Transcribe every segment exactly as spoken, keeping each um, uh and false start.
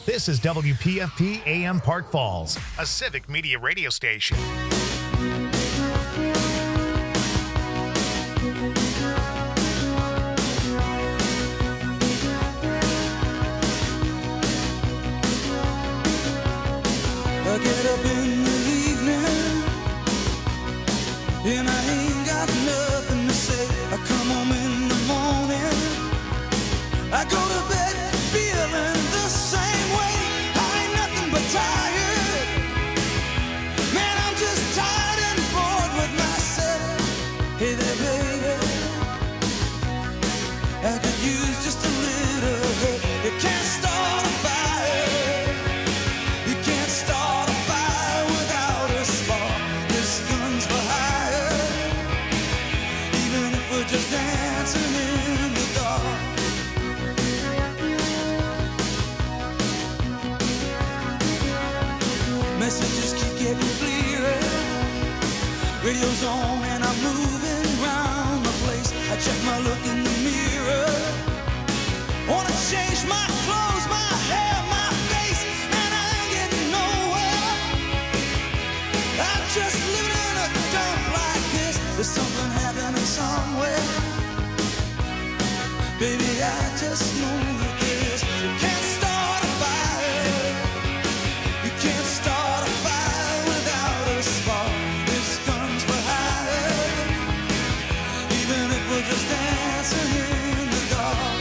This is W P F P A M Park Falls, a civic media radio station. I get up in the evening and I ain't got nothing to say. I come home in the morning, I go to bed feeling the same way. I ain't nothing but tired. Man, I'm just tired and bored with myself. Hey there, baby, I could use just a little help. You can't start a fire. You can't start a fire without a spark. This gun's for hire. Even if we're just dancing in the dark. Messages keep getting clearer. Radio's on and I'm moving around the place. I check my look in the mirror. Wanna change my clothes, my hair, my face, and I ain't getting nowhere. I'm just living in a dump like this. There's something happening somewhere. Baby, I just know that this. You can't start a fire. You can't start a fire without a spark. This gun's for hire. Even if we're just dancing in the dark.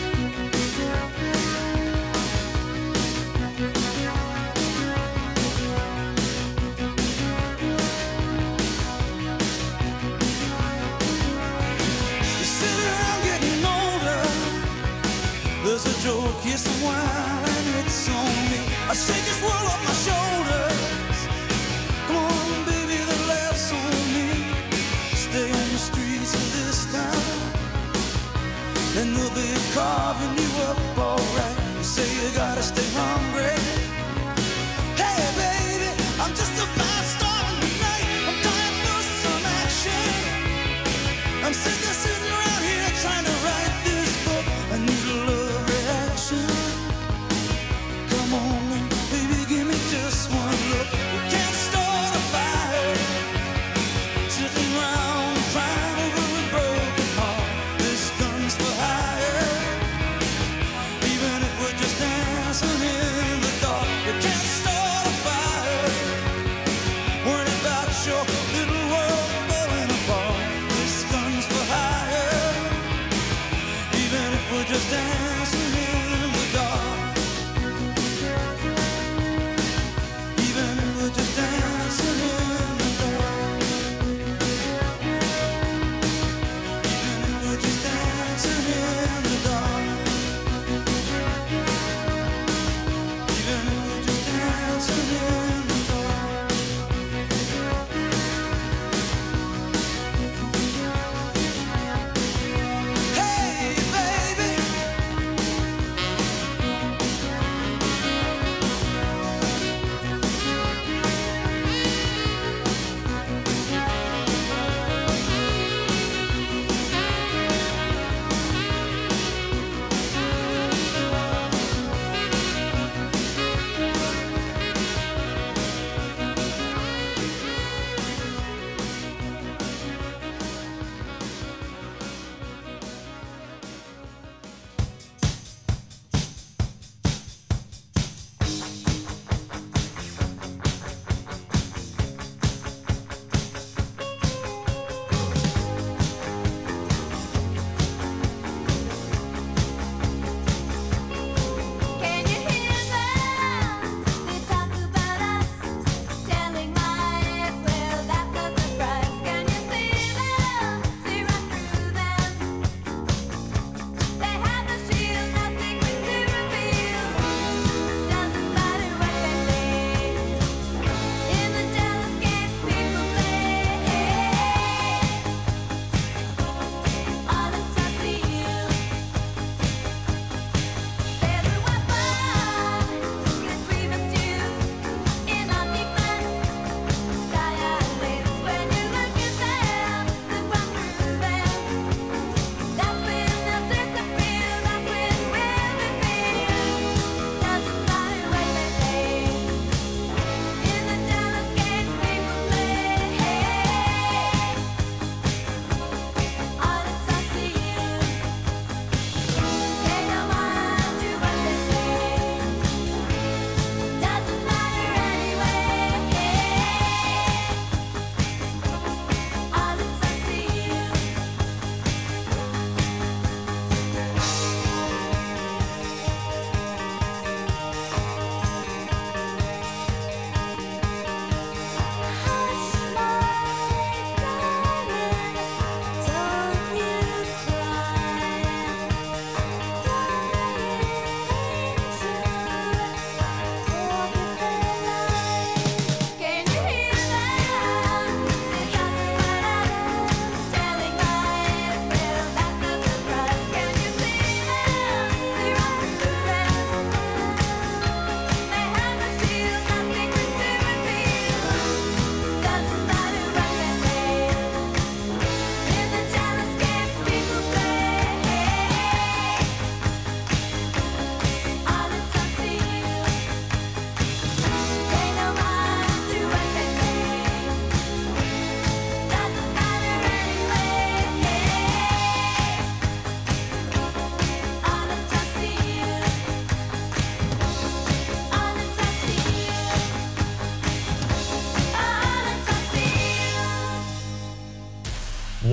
You sit around getting older. There's a joke, yes, a while, and it's on me. I shake this world off my shoulders. Come on, baby, the laughs on me. Stay on the streets of this town, and they'll be carving you up alright. You say you gotta stay hungry. Hey, baby, I'm just a fast star tonight. I'm dying for some action. I'm sitting there, sitting around here trying to write this book. I need a love reaction. Come on, baby, give me just one look. We can't start a fire. Sitting around crying over a broken heart. This gun's for hire. Even if we're just dancing in the dark.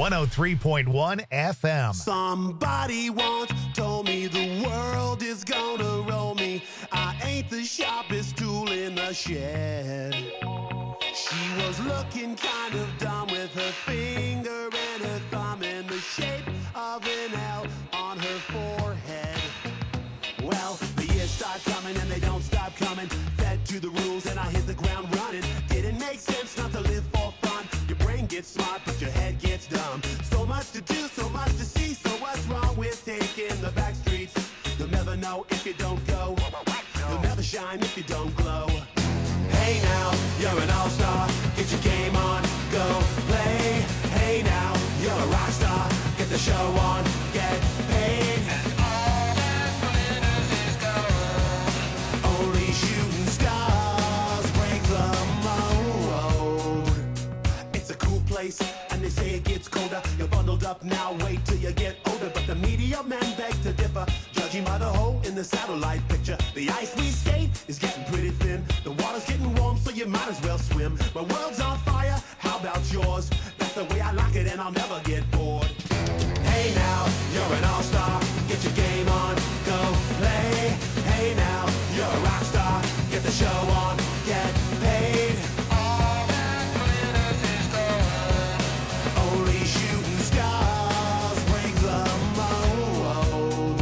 one oh three point one F M. Somebody once told me the world is gonna roll me. I ain't the sharpest tool in the shed. She was looking kind of dumb with her finger and her thumb in the shape of an L on her forehead. Well, the years start coming and they don't stop coming. Fed to the rules and I hit the ground running. Didn't make sense not to live for fun. Your brain gets smart but your head gets dumb. So much to do, so much to see. So what's wrong with taking the back streets? You'll never know if you don't go. You'll never shine if you don't glow. Hey now, you're an all-star. Get your game on, go play. Hey now, you're a rock star. Get the show on, get paid. And all that glitters is gold. Only shooting stars break the mold. It's a cool place, and they say it gets colder. You're bundled up now, wait till you get older. But the media men beg to differ, judging by the hole in the satellite picture. The ice we skate is getting pretty thin. The water's getting warm, so you might as well swim. My world's on fire, how about yours? That's the way I like it, and I'll never get bored. Hey now, you're an all-star. Get your game on, go play. Hey now, you're a rock star. Get the show on, get paid. All that glitters is gold. Only shooting stars break the mold.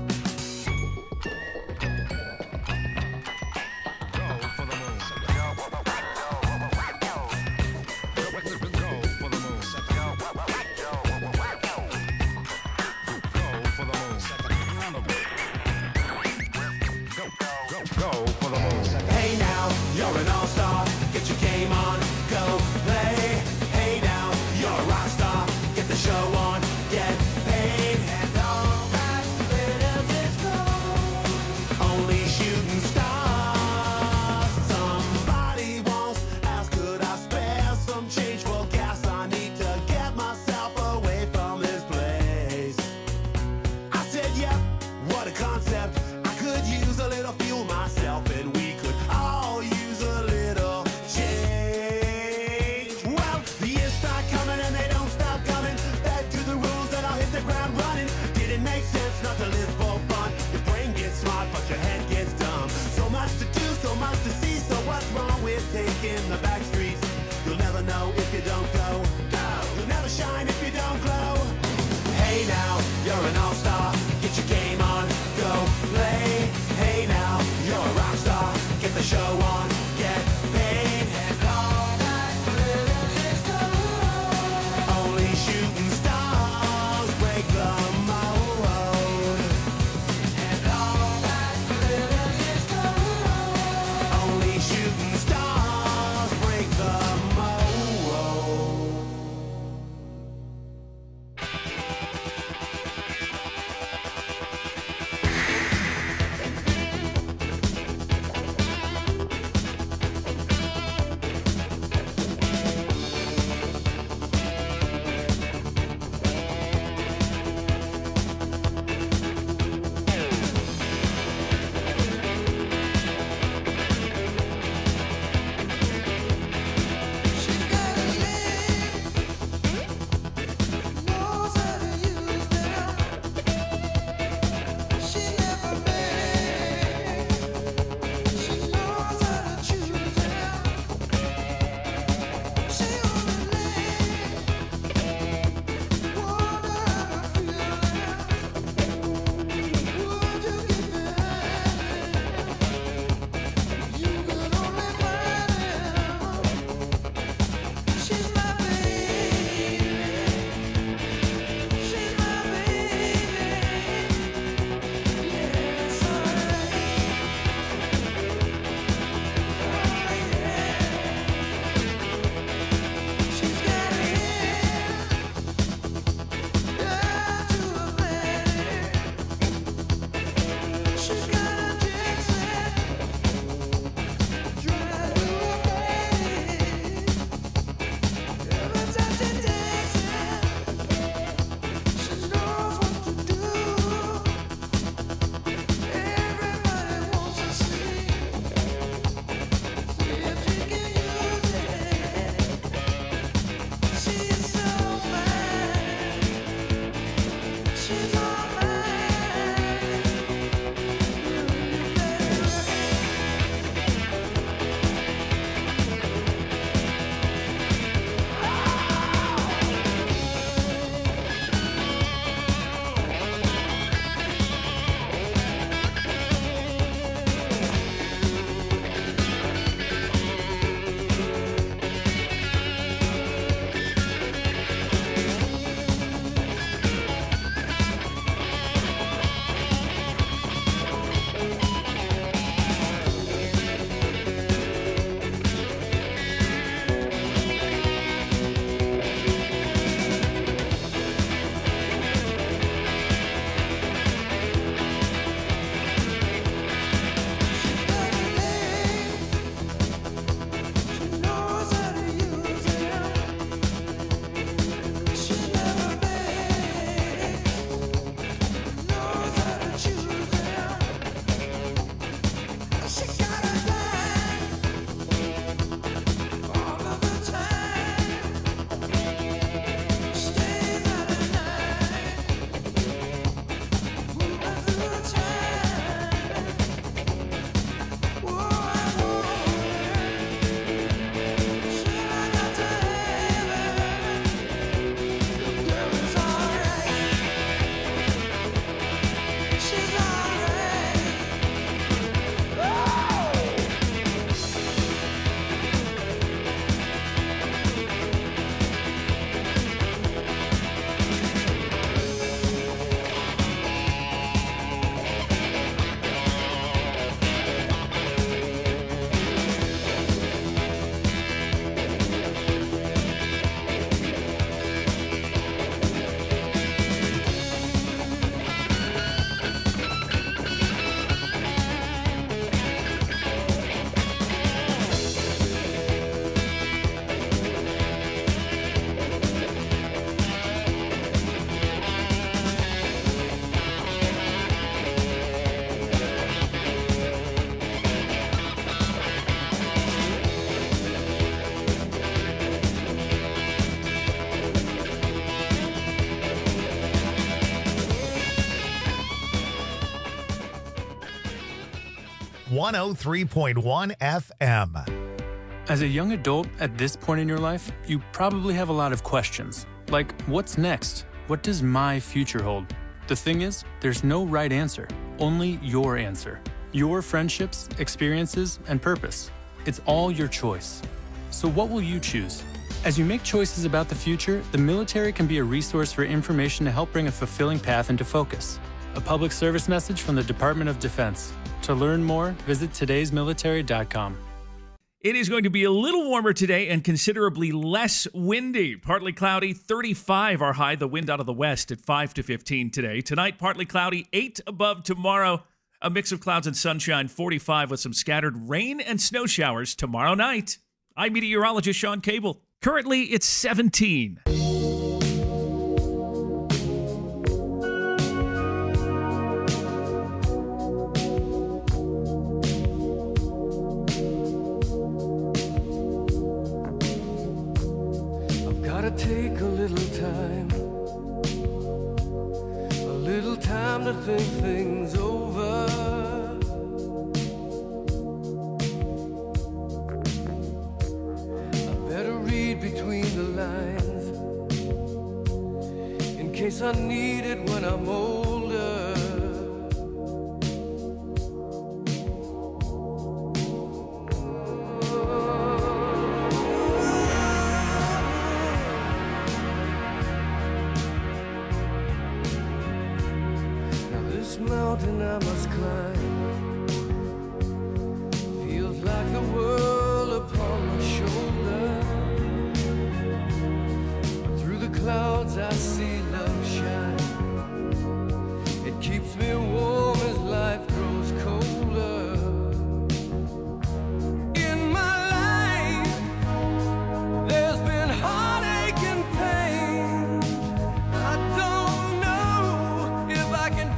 Go for the moon. Go for the moon. Go one oh three point one F M. As a young adult at this point in your life, you probably have a lot of questions. Like, what's next? What does my future hold? The thing is, there's no right answer, only your answer. Your friendships, experiences, and purpose. It's all your choice. So what will you choose? As you make choices about the future, the military can be a resource for information to help bring a fulfilling path into focus. A public service message from the Department of Defense. To learn more, visit todays military dot com. It is going to be a little warmer today and considerably less windy. Partly cloudy, thirty-five our high. The wind out of the west at five to fifteen today. Tonight, partly cloudy, eight above tomorrow. A mix of clouds and sunshine, forty-five with some scattered rain and snow showers tomorrow night. I'm meteorologist Sean Cable. Currently, it's seventeen. Take a little time, a little time to think things over. I better read between the lines in case I need it when I'm older. Mountain I must climb feels like the world upon my shoulder. Through the clouds I see love shine. It keeps me warm as life grows colder. In my life there's been heartache and pain. I don't know if I can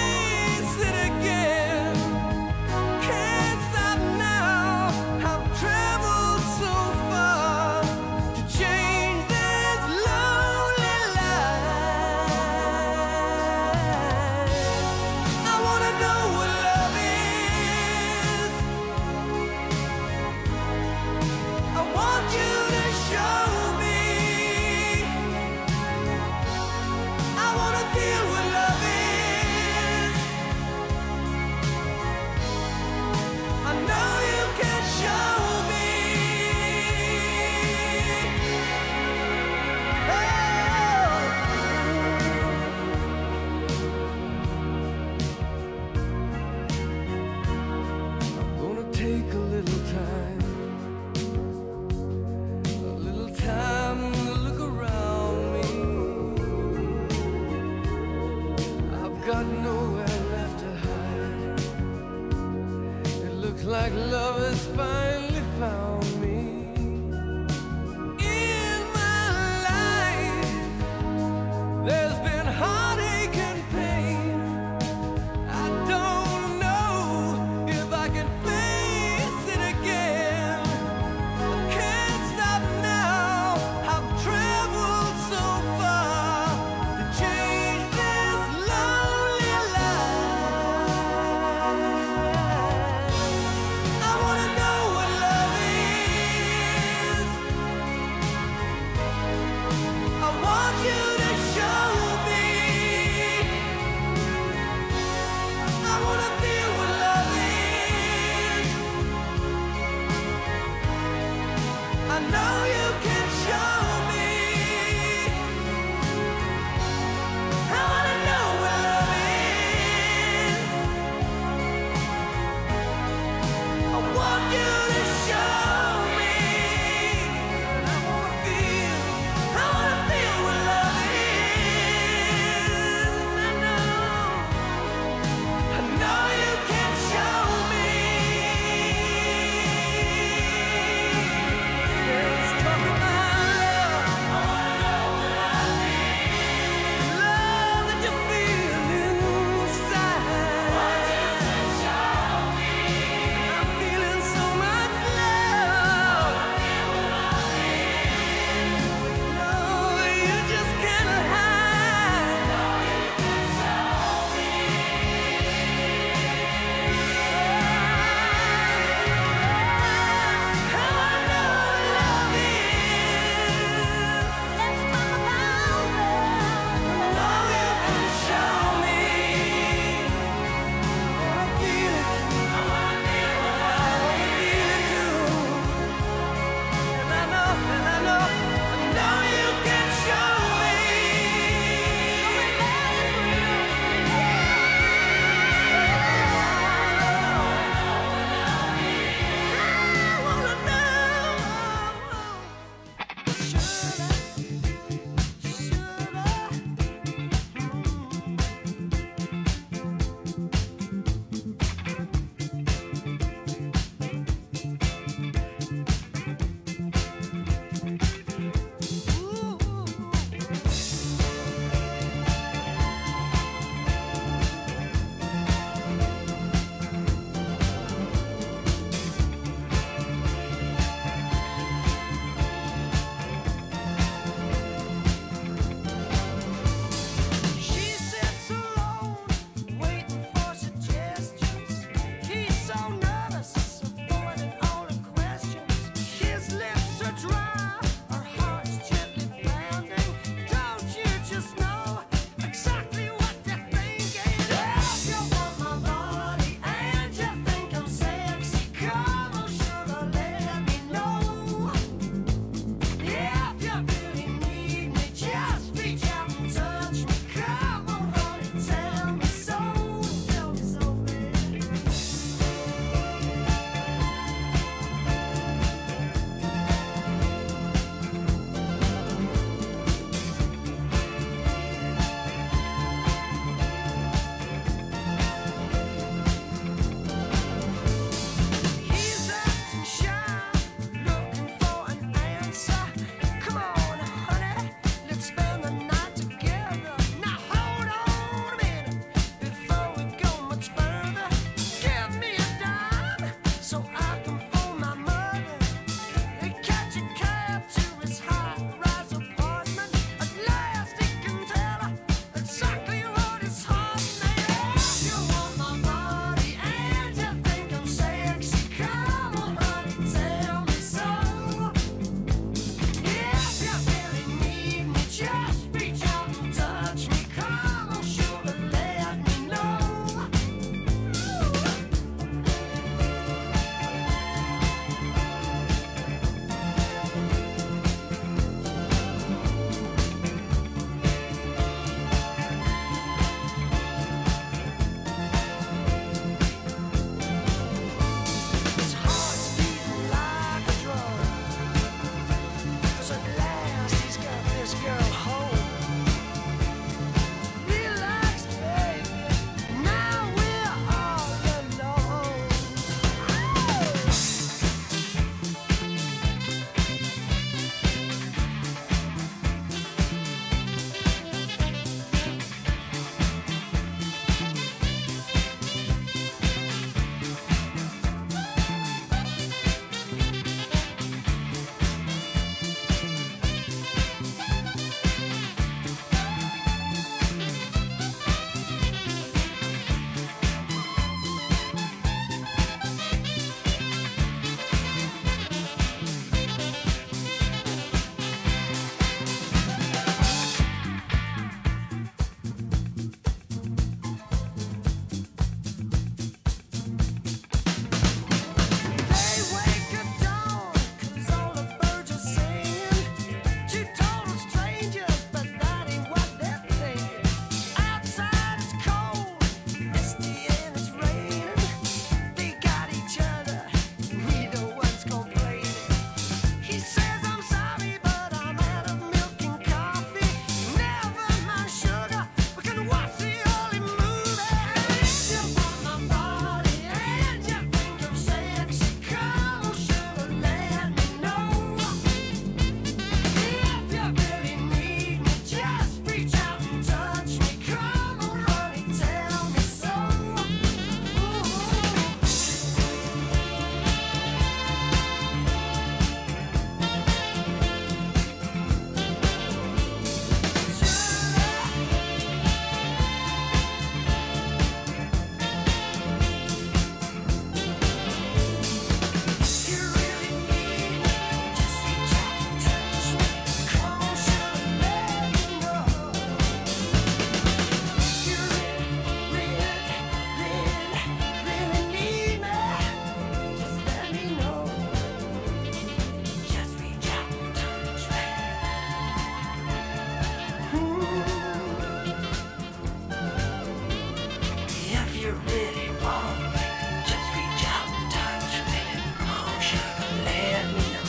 like love has finally found me. In my life there's been heartache and pain. I don't know if I can face it again. I can't stop now. I've traveled so far to change this lonely life. I wanna know what love is. you really want me, just reach out and touch me. Oh, sugar, let me know.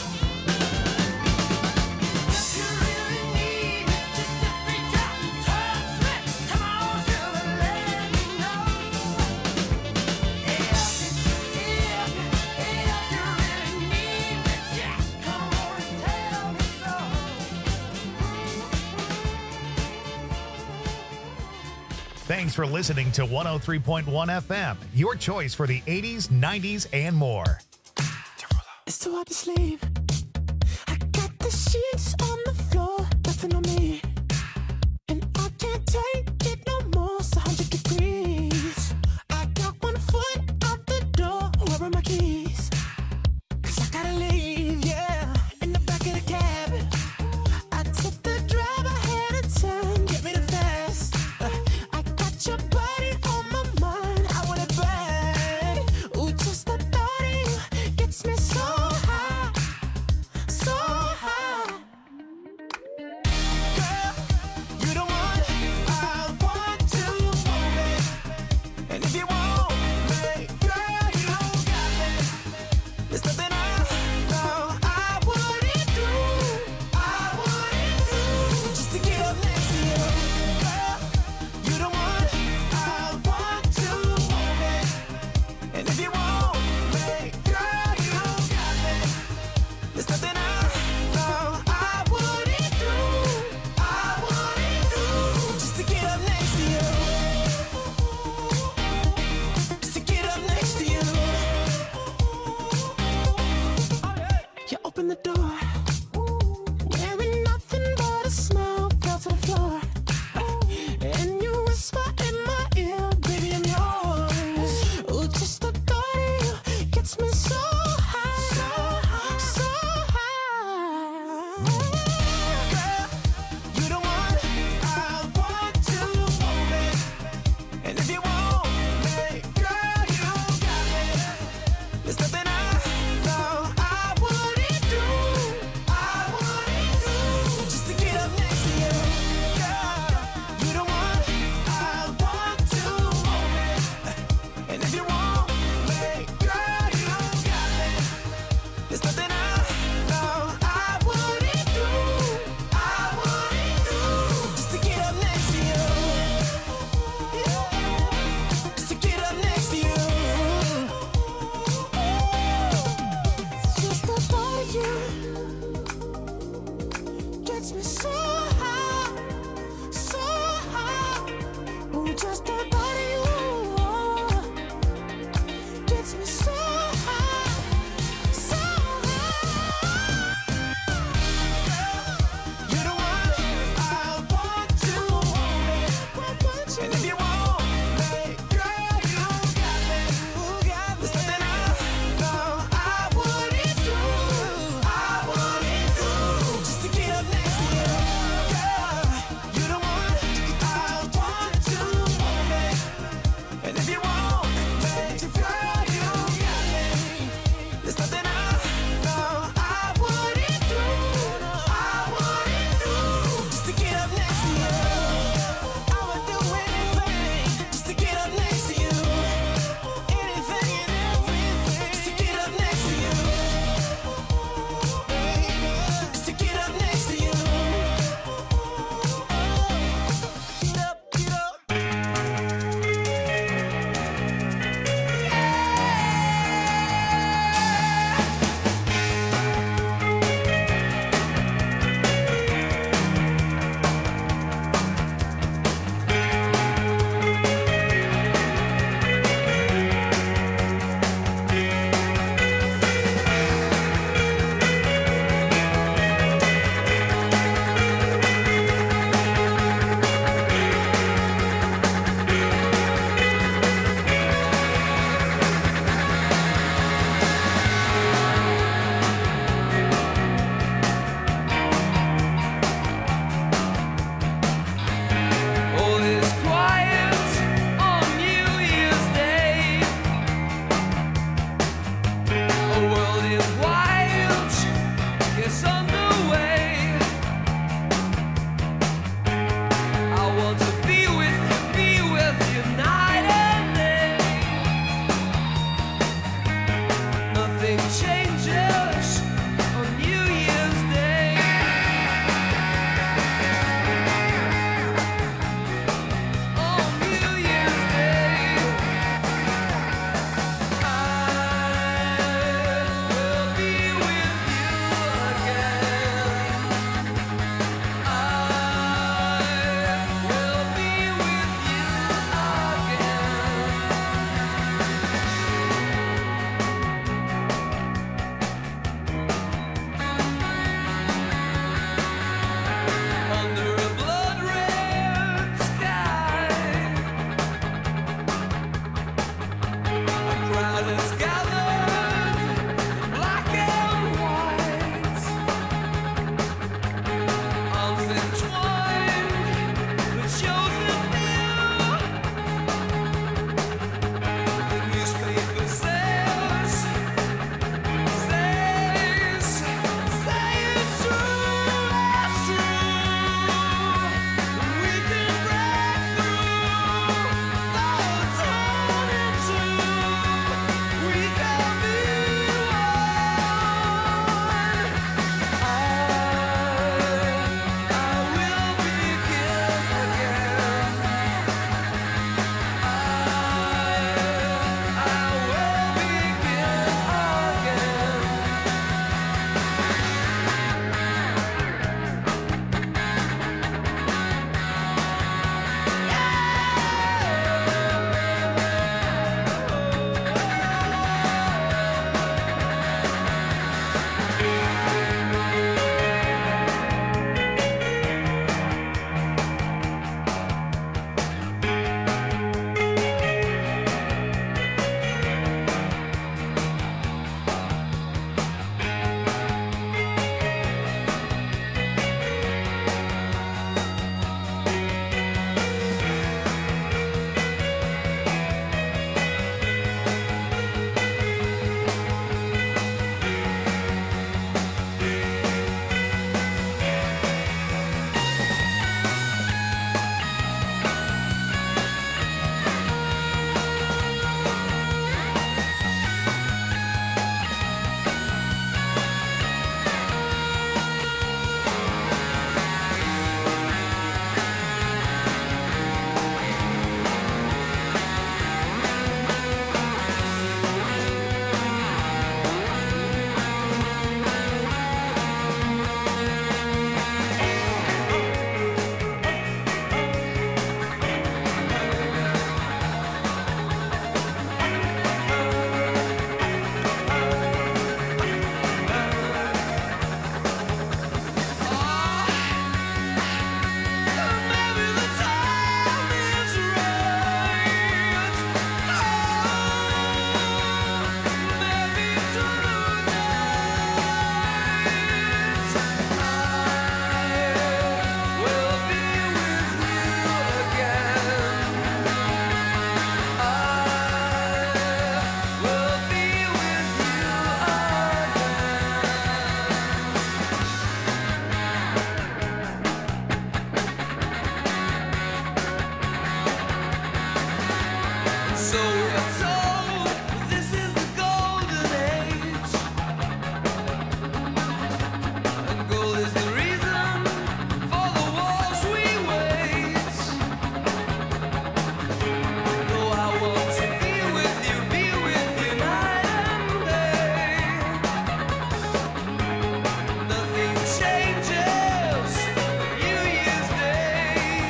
If you really need me, just reach out and touch me. Come on, sugar, let me know. If, if, if you really need me, just come on and tell me so. Thanks for listening to one oh three point one F M, your choice for the eighties, nineties, and more. It's too hard to sleep. I got the sheets on the floor, nothing on me. And I can't take it no more, it's a hundred degrees. I got one foot out the door, where are my keys? Cause I gotta leave, yeah, in the back of the cab. I took the drive ahead of time, get me the fast. Uh, I got your body on my mind, I want it bad. Ooh, just the thought of you gets me so high, so high. So we're told this is the golden age, and gold is the reason for the wars we wage. Though I want to be with you, be with you night and day. Nothing changes New Year's Day.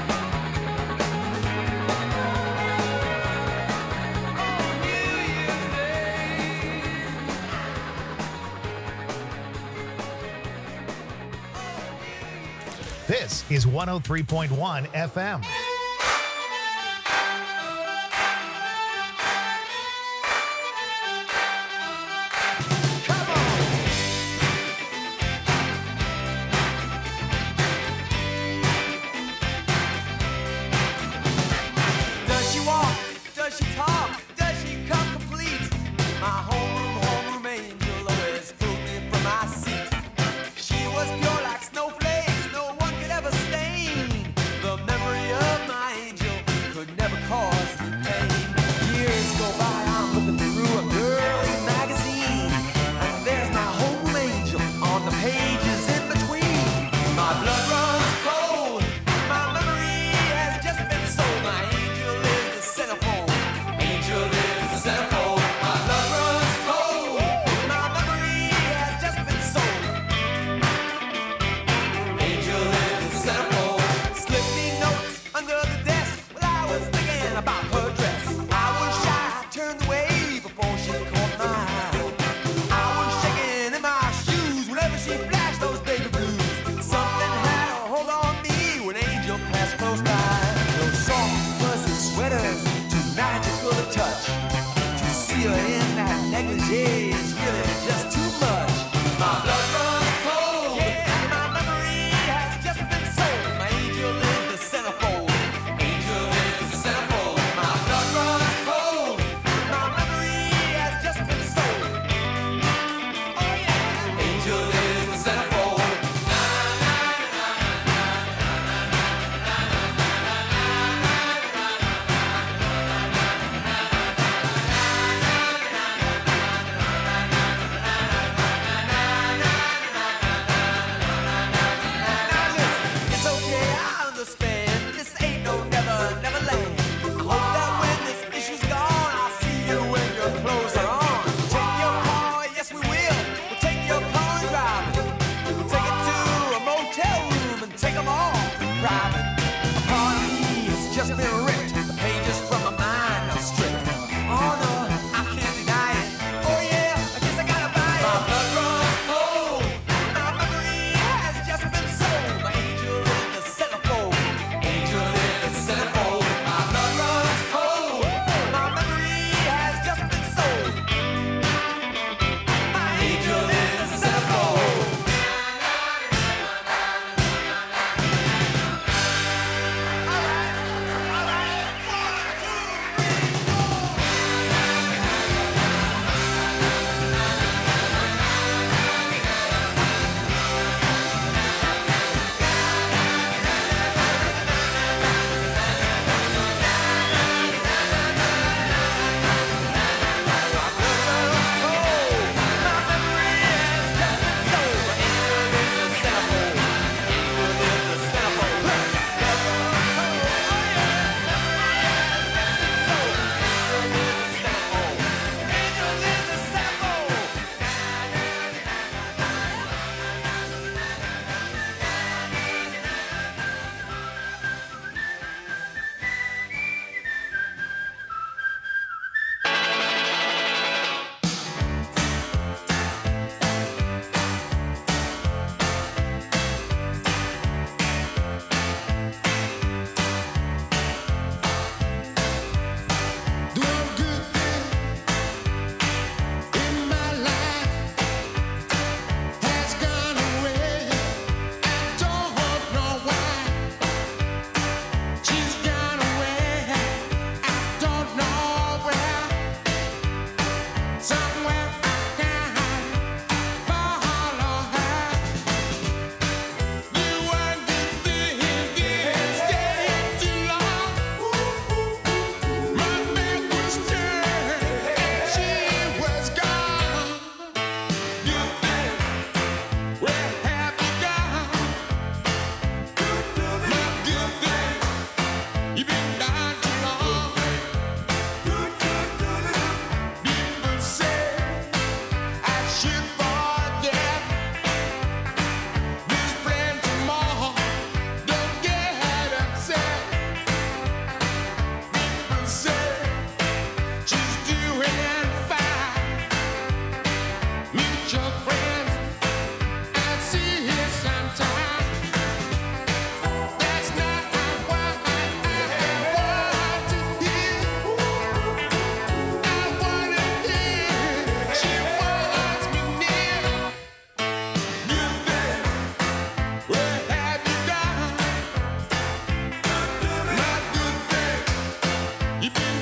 New Year's Day. This is one oh three point one F M. Does she walk? Does she talk? Does she come complete? My homeroom, homeroom angel always pulled me from my seat. She was pure like snowflakes, no one could ever stain. The memory of my angel could never cause me pain. Years go by, I'm looking through a girly magazine, and there's my homeroom angel on the pages in between. My blood runs cold, my memory has just been sold. My angel is the centerfold, angel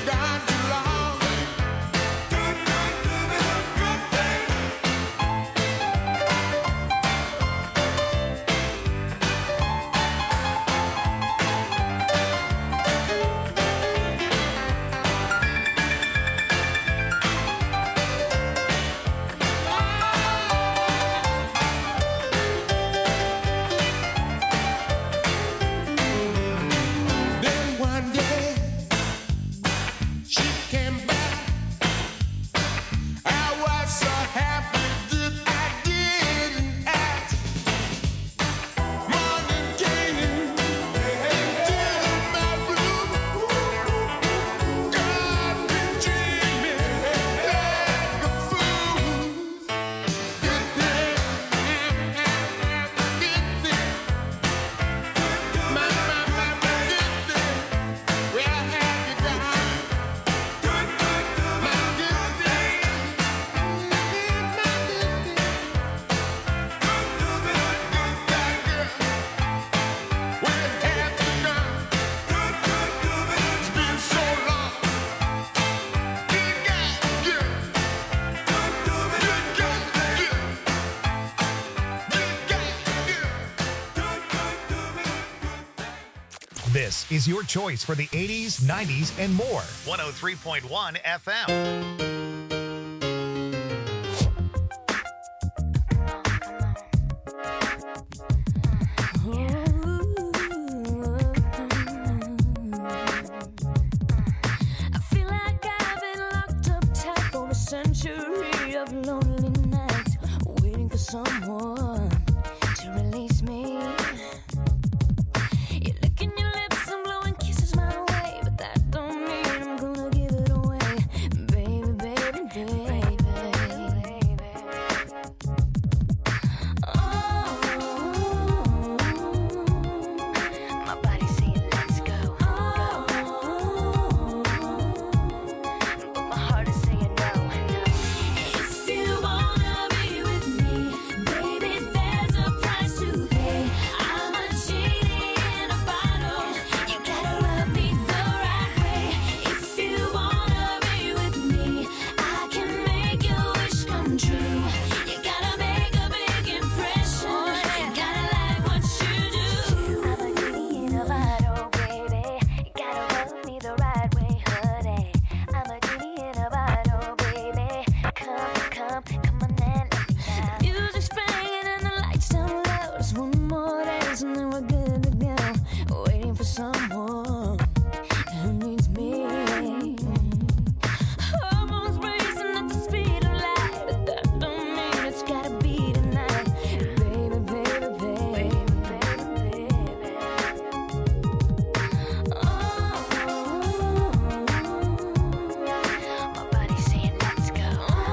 got too long. Good, good, good, good, good thing. Then one day she came back. I was so happy that I didn't ask. Morning came into my room. Got me dreaming like a fool. Good thing, good thing. My, my, my, my good thing. Where have you gone? Good, good, good. My good thing. My good thing. Good, good, good, good girl. Where have you gone? Good, good, good. It's been so long. Good guy, good. Good, good, good, good, good. Good guy, good. Good, good, good, good. This is your choice for the eighties, nineties, and more. one oh three point one F M. I feel like I've been locked up tight for a century of lonely nights, waiting for someone to release me. You're licking your lips and blowing kisses my way, but that don't mean I'm gonna give it away, baby, baby, baby. Oh, my body's saying let's go. Oh, but my heart is saying no. If you wanna be with me, baby, there's a price to pay. I'm a genie in a bottle. You gotta love me the right way. If you wanna be with me, I can make your wish come true. You gotta make a big impression. You gotta like what you do. I'm a genie in a bottle, baby. You gotta love me the right way, honey. I'm a genie in a bottle, baby. Come, come, come on and let me out. Music's playing and the lights down low. Just one more dance and then we're good to go. Waiting for someone who needs me. Hormones racing at the speed of light, but that don't mean it's gotta be tonight, baby, baby, baby, baby, baby. Oh, my body's saying let's go.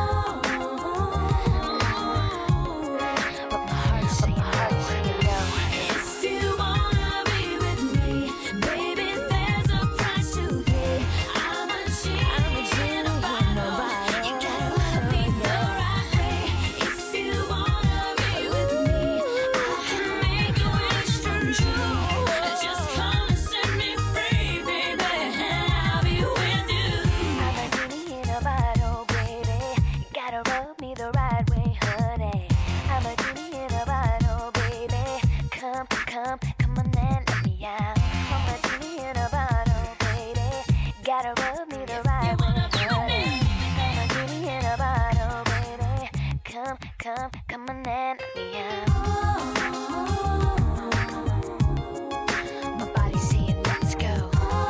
But my heart's saying no. If you wanna be with me, baby, there's a price to pay. I'm a genie in a bottle. You gotta love me the right way. If you wanna be with me, I can make your wish come true. Just come and set me free, baby, and I'll be with you. I'm a genie in a bottle, baby. You gotta rub me the right way, honey. I'm a genie in a bottle, baby. Come, come, come on and let me out. I'm a genie in a bottle, baby. Gotta rub me the right way, honey. I'm a genie in a bottle, baby. Come, come, come on and let me out. My body's saying let's go,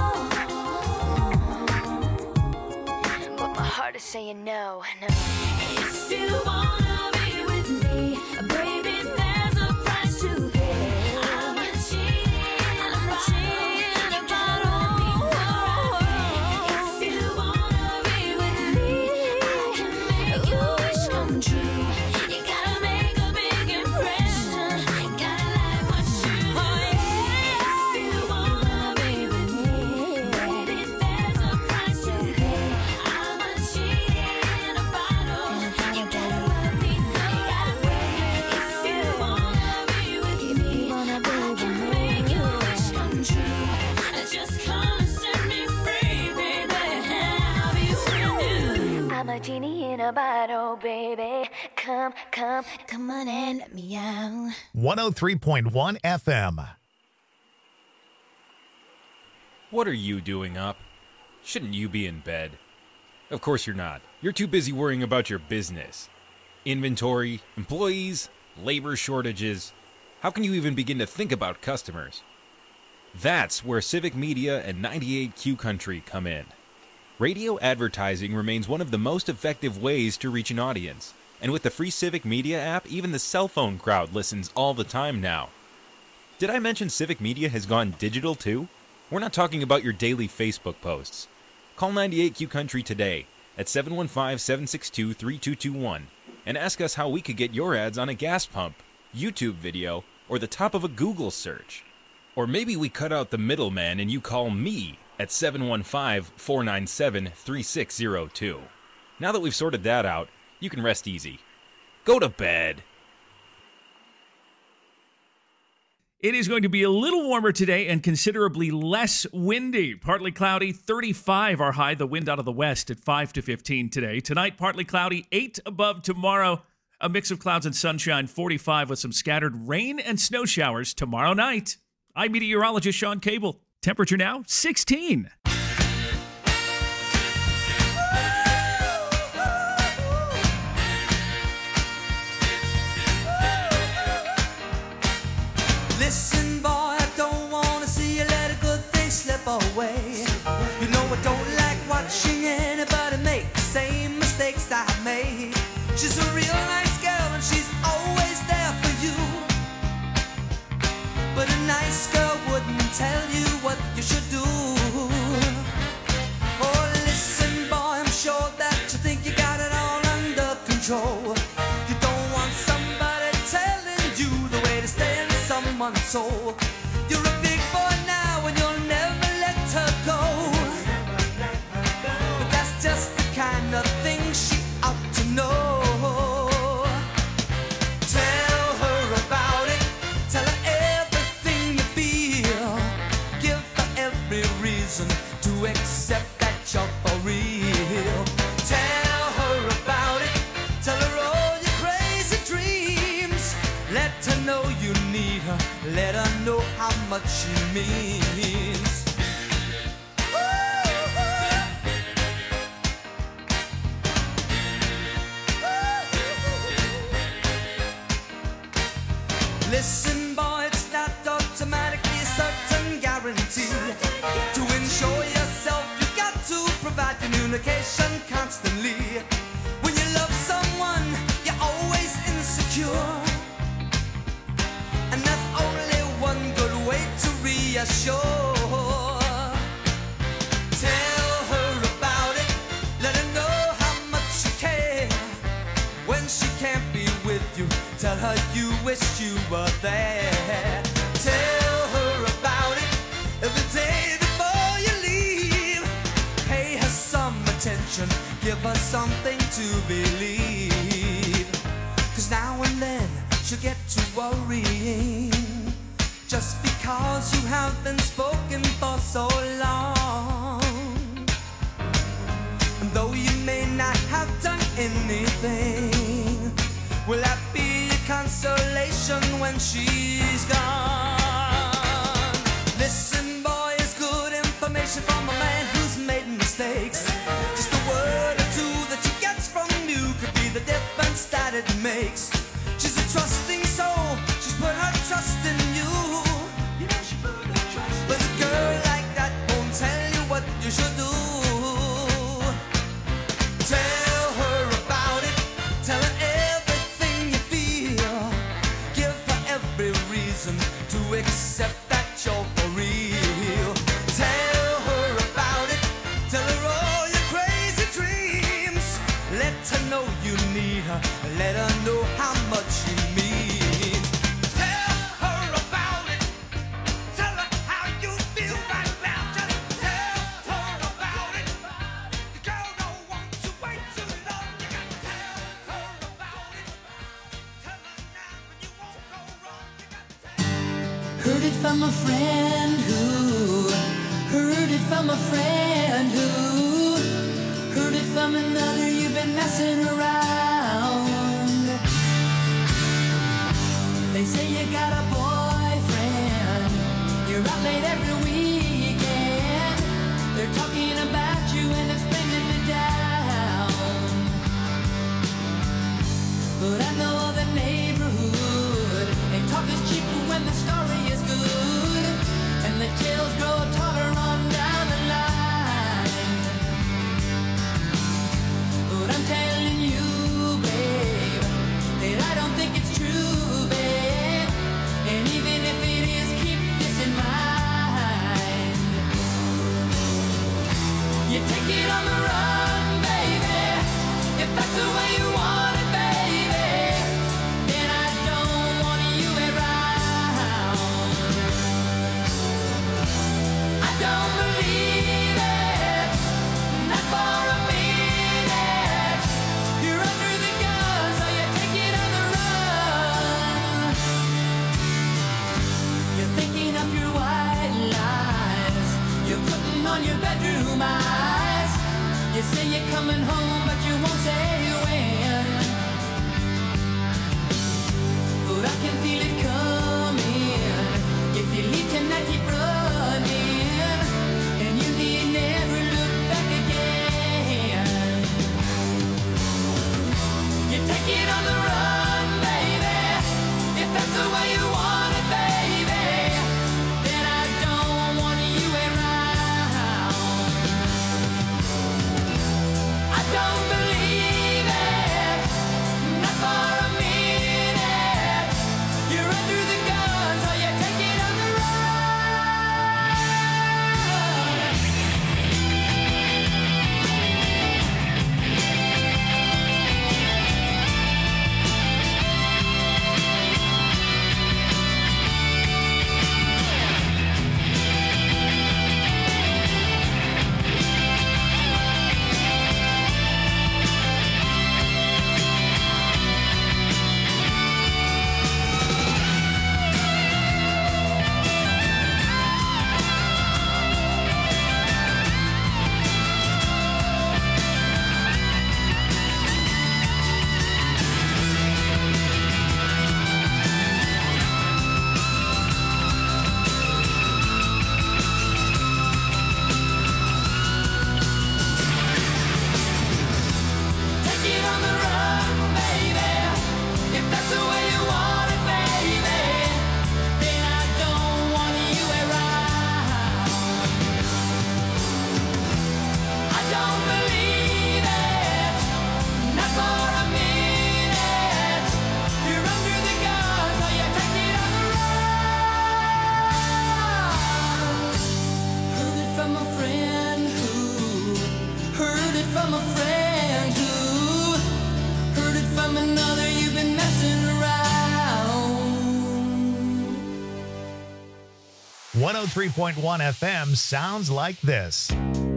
but my heart is saying no, no. If you wanna be with me, baby, there's a price to pay. I'm a genie, I'm a genie in a bottle. If you wanna be with me, I can make your wish come true. You gotta make a big impression. Gotta like what you do. If you wanna be with me, baby, there's a price to pay. I'm a genie in a bottle. You gotta love me a genie in a bottle, baby. Come, come, come on and let me out. one oh three point one F M. What are you doing up? Shouldn't you be in bed? Of course you're not. You're too busy worrying about your business. Inventory, employees, labor shortages. How can you even begin to think about customers? That's where Civic Media and ninety-eight Q Country come in. Radio advertising remains one of the most effective ways to reach an audience. And with the free Civic Media app, even the cell phone crowd listens all the time now. Did I mention Civic Media has gone digital too? We're not talking about your daily Facebook posts. Call ninety-eight Q Country today at seven one five, seven six two, three two two one and ask us how we could get your ads on a gas pump, YouTube video, or the top of a Google search. Or maybe we cut out the middleman and you call me at seven one five, four nine seven, three six zero two. Now that we've sorted that out, you can rest easy. Go to bed. It is going to be a little warmer today and considerably less windy. Partly cloudy, thirty-five our high. The wind out of the west at five to fifteen today. Tonight, partly cloudy, eight above tomorrow. A mix of clouds and sunshine, forty-five with some scattered rain and snow showers tomorrow night. I'm meteorologist Sean Cable. Temperature now, sixteen. Listen, boy, I don't wanna see you let a good thing slip away. You know I don't like watching anybody make the same mistakes I made. She's a real nice girl and she's always there for you. But a nice girl wouldn't tell you what you should do. Oh, listen, boy, I'm sure that you think you got it all under control. You don't want somebody telling you the way to stay in someone's soul. You're a big boy now and you'll never let her go. But that's just the kind of thing she ought to know. Tell her about it. Tell her everything you feel. Give her every reason to accept that you're for real. Tell her about it. Tell her all your crazy dreams. Let her know you need her. Let her know how much she means. Listen, boy, it's not automatically a certain guarantee. To ensure yourself, you got to provide communication constantly. When you love someone, you're always insecure. And that's only one good way to reassure. Tell her about it. Let her know how much you care. When she can't be with you, tell her you wish you were there. Tell her about it every day before you leave. Pay her some attention. Give her something to believe. Cause now and then she'll get to worrying, just because you have been spoken for so long. And though you may not have done anything, will that be a consolation when she's gone? Listen, boy, it's good information from a man who's made mistakes. Just a word or two that she gets from you could be the difference that it makes. She's a trusting soul, she's put her trust in you. You know she put her trust in you. But a girl like that won't tell you what you should do. Tell her about it, tell her everything you feel. Give her every reason to accept that you're for real. Tell her about it, tell her all your crazy dreams. Let her know you need her, let her know how much she means. Tell her about it, tell her how you feel right now. Just tell her about it. The girl don't want to wait too long. You gotta tell her about it. Tell her now and you won't go wrong. You gotta tell. Heard it from a friend who heard it from a friend who heard it from another. You've been been messing around. They say you got a boyfriend, you're out late every weekend. They're talking about you and it's bringing me down. But I know the neighborhood, and talk is cheap when the story is good, and the tales grow taller on down the line. But I'm telling you, babe, that I don't think it's true, babe. And even if it is, keep this in mind. You take it on the run, baby, if that's the way you want it, baby. Then I don't want you around. I don't believe it, not for a minute. You're under the gun, so you take it on the run. You're thinking of your white lies, you're putting on your bedroom eyes. You say you're coming home, but you won't say when. But I can feel it coming. If you leave tonight, keep running, and you need never look back again. You take it on the run, baby, if that's the way you want it, baby. Then I don't want you around. I don't believe it, not for a minute. You're under the gun, so you take it on the run. Take it on the run, baby, if that's the way you want it, baby. Then I don't want you around. I don't believe it, not for a minute. You're under the gun, so you take it on the run. Heard it from a friend who heard it from a friend who heard it from another. You've been messing around. one oh three point one F M sounds like this.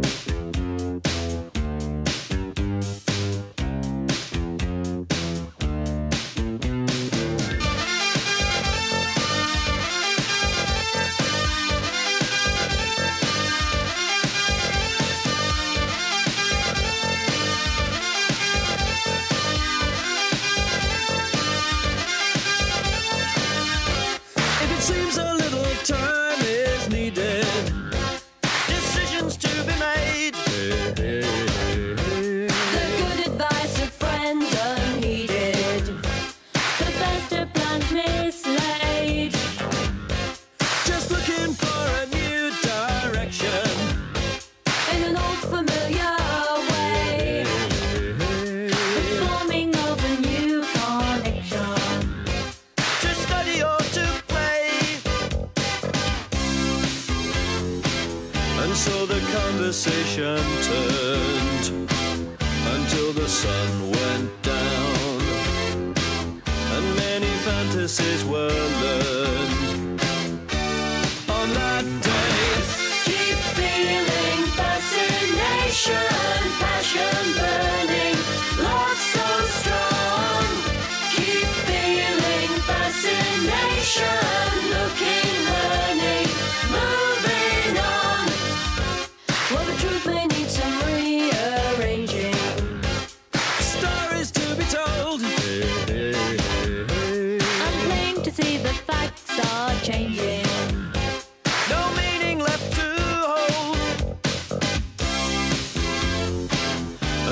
If it seems a little time is needed, decisions to be made. The good advice of friends unheeded, the best of plans mislaid. Just looking for a new direction. In an old familiar way, the forming of a new connection. To study or to play. And so the conversation turned until the sun went down, and many fantasies were learned on that day. Keep feeling fascination, passion burning, love so strong. Keep feeling fascination, looking, learning, moving on. Well, the truth may need some rearranging.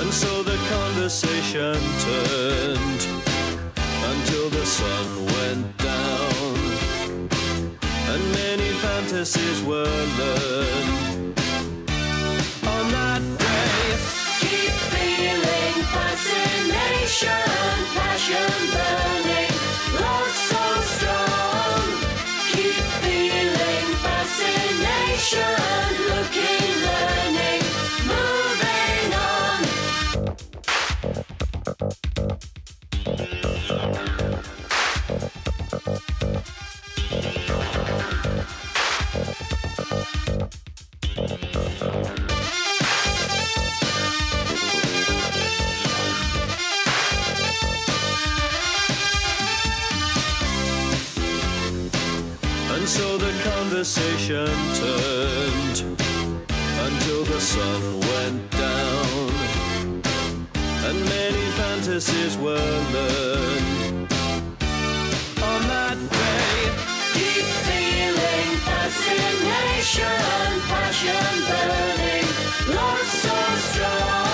And so the conversation turned until the sun went down, and many fantasies were learned on that day. Keep feeling fascination, passion burning, love so strong. Keep feeling fascination, looking, learning, moving on. And so the conversation turned until the sun went down, and many fantasies were learned on that day. Keep feeling fascination, passion burning, love so strong.